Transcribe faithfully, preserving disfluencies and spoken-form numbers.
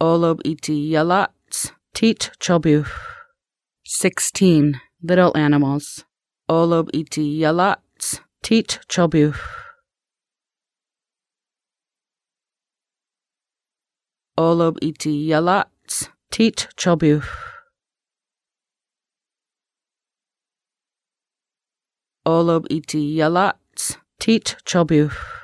Olob iti yalat, tit chobu. Sixteen. Little animals. Olob iti yalat, tit chobu. Olob iti yalat, tit chobu. Olob iti yalat, tit chobu.